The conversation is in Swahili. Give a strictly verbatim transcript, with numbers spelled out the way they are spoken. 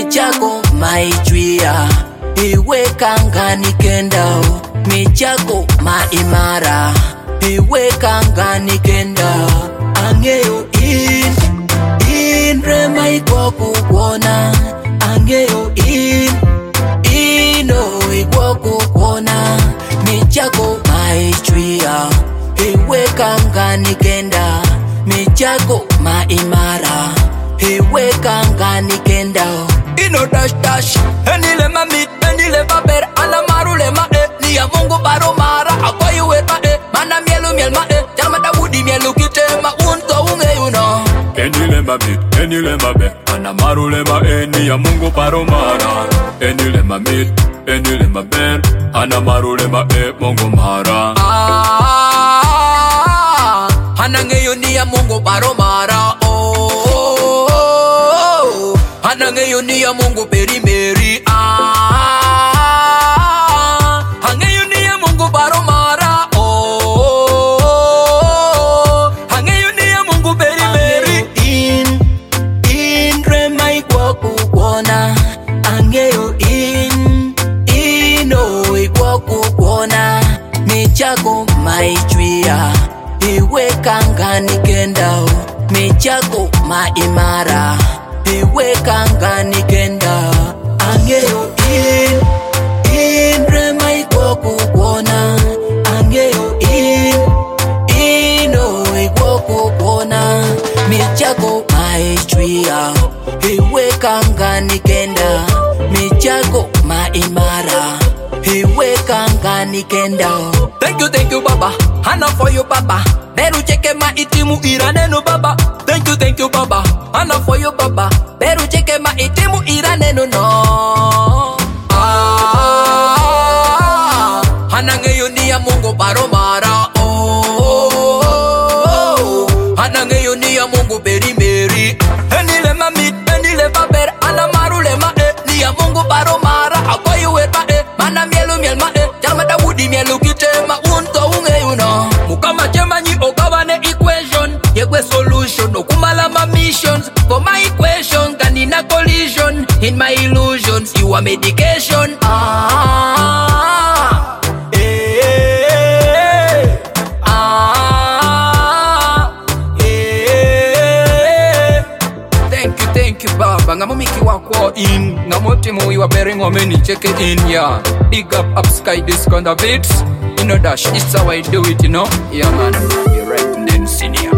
michako maichwia iweka ngani kendao michako maimara iweka ngani kendao angeo in in remai kwa kukuona angeo in ino kwa kukuona michako maichwia iweka ngani kenda michako maimara iweka ngani kendao ino dash dash enile mamit enile baber ana marule ma e ni ya Mungu baro mara akoyu weta e mana mielu miel ma e jama da wudi mielu kitema unto unge uno enile mamit enile baber ana marule ma e ni ya Mungu baro mara enile mamit enile baber ana marule ma e Mungu mara ah hanangeyo ni ya Mungu baro mara hanangeyo ni ya Mungu peri meri ah hangeyo ni ya Mungu baro mara oh hangeyo ni ya Mungu peri meri in in remai kwa kukuona angeyo in ino kwa kukuona michako maichwia iweka ngani kendao michako maimara iweka ngani kenda angeo in in remai kwa kukuona angeo in ino kwa kukuona michako maichwia iweka ngani kenda michako maimara iweka ngani kenda. Thank you, thank you baba Hana for you baba Beru cheke ma itimu iranenu baba Thank you, thank you baba Hana for you baba Beru cheke ma itimu iranenu no ah Hana ngeyo ni ya Mungu baro mara oh Hana ngeyo ni ya Mungu beri meri enile mamit enile baber ana marule ma e ni ya Mungu baro mara akoyu weta e mana mielu miel ma e jama da wudi mielu kitema unto unge uno mukama chemanyi okabane equation yegwe solution okumala ma missions for my equation kanina collision in my illusions you are medication ah eh ah eh thank you thank you baba ngamomiki wako in ngamotimu you are bearing on many check it in yeah big up up sky disc on the beats you know dash it's how I do it you know yeah man you're right then senior